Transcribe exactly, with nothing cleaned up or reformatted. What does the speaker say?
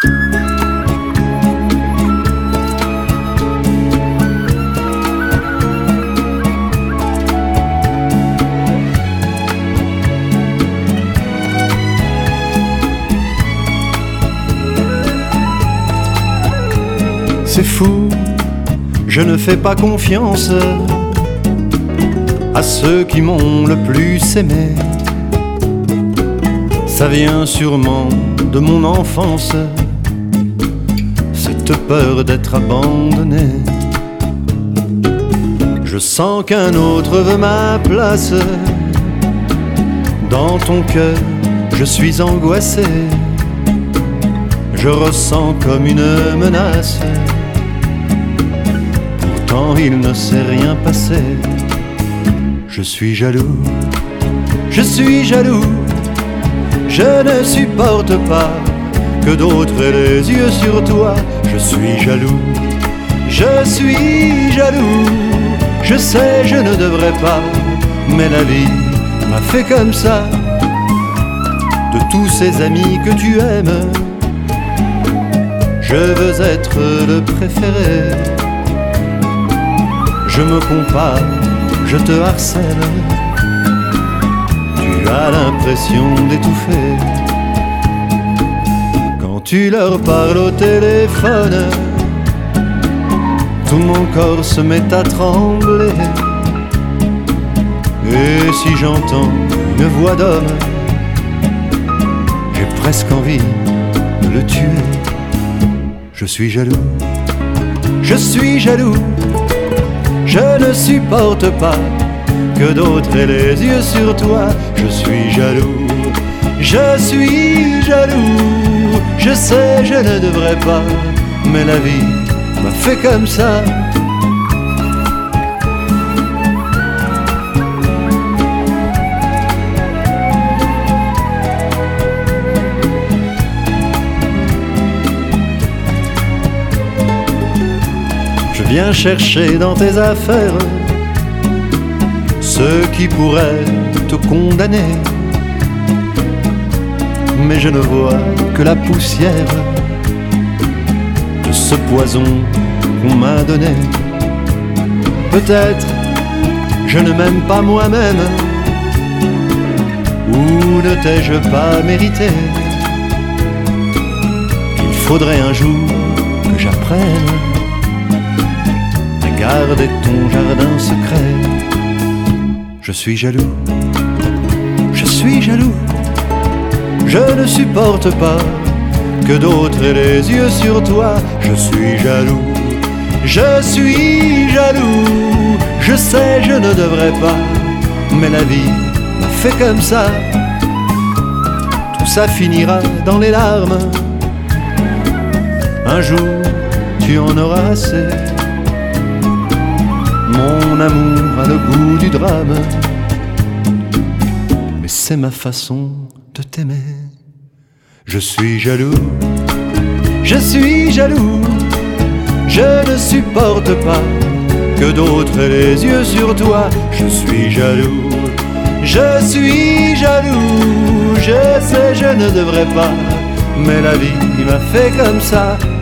C'est fou, je ne fais pas confiance à ceux qui m'ont le plus aimé. Ça vient sûrement de mon enfance, cette peur d'être abandonné. Je sens qu'un autre veut ma place. Dans ton cœur, je suis angoissé. Je ressens comme une menace. Pourtant il ne s'est rien passé. Je suis jaloux, je suis jaloux. Je ne supporte pas que d'autres aient les yeux sur toi. Je suis jaloux, je suis jaloux. Je sais, je ne devrais pas, mais la vie m'a fait comme ça. De tous ces amis que tu aimes, je veux être le préféré. Je me compare, je te harcèle. Tu as l'impression d'étouffer. Quand tu leur parles au téléphone, tout mon corps se met à trembler. Et si j'entends une voix d'homme, j'ai presque envie de le tuer. Je suis jaloux, je suis jaloux. Je ne supporte pas que d'autres aient les yeux sur toi. Je suis jaloux, je suis jaloux. Je sais, je ne devrais pas, mais la vie m'a fait comme ça. Je viens chercher dans tes affaires ceux qui pourraient te condamner, mais je ne vois que la poussière de ce poison qu'on m'a donné. Peut-être je ne m'aime pas moi-même, ou ne t'ai-je pas mérité. Il faudrait un jour que j'apprenne à garder ton jardin secret. Je suis jaloux, je suis jaloux. Je ne supporte pas que d'autres aient les yeux sur toi. Je suis jaloux, je suis jaloux. Je sais, je ne devrais pas, mais la vie m'a fait comme ça. Tout ça finira dans les larmes. Un jour, tu en auras assez. Mon amour a le goût du drame, mais c'est ma façon de t'aimer. Je suis jaloux, je suis jaloux. Je ne supporte pas que d'autres aient les yeux sur toi. Je suis jaloux, je suis jaloux. Je sais, je ne devrais pas, mais la vie m'a fait comme ça.